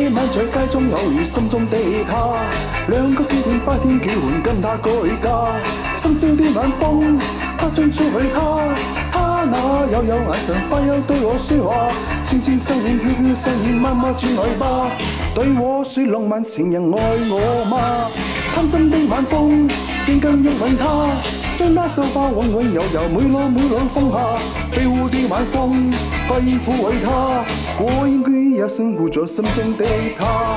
晚在街中偶遇心中的他，兩個結定白天叫喚跟他改嫁。深宵的晚風不准吹去他那幽幽眼神快要對我說話，纖纖身影飄飄身影媽媽轉來吧，對我說浪漫情人愛我嗎？貪心的晚風正更欲吻他，將那秀髮溫溫柔柔每縷風下，庇護的晚風不應撫慰他，我應該也守護着心中的他。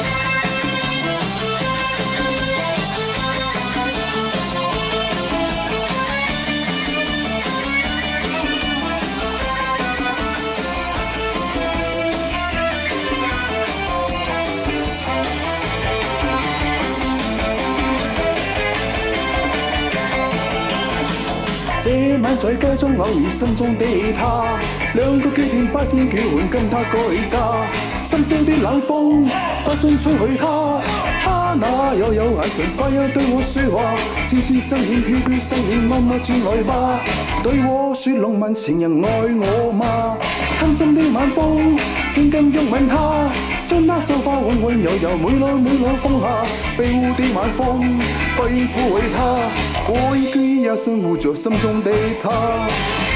這晚在街中偶遇心中的他，兩個決定白天叫喚跟他改嫁。深宵的冷風不准吹去他那幽幽眼神快要對我說話，纖纖身影飄飄身影媽媽轉來吧，對我說浪漫情人愛我嗎？貪心的晚風正更欲吻他，將那秀髮溫溫柔柔每縷風下，庇護的晚風不應撫慰他，我應該也守護着心中的他。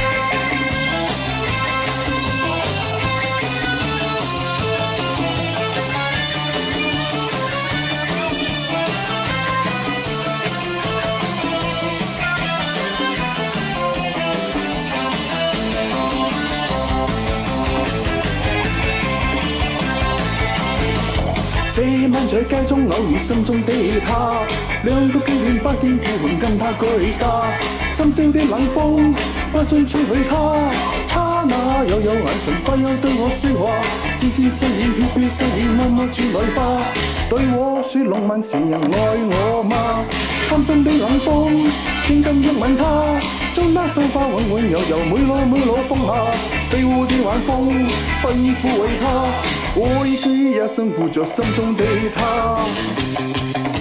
這晚在街中偶遇心中的他，兩個決定白天叫喚跟他改嫁。深宵的冷風不准吹去他那幽幽眼神快要對我說話，纖纖身影飄飄身影媽媽轉來吧，對我說浪漫情人愛我嗎？貪心的冷風正更欲吻他，將那秀髮溫溫柔柔每縷風下，庇護的晚風不應撫慰他，我應該也守護着心中的他。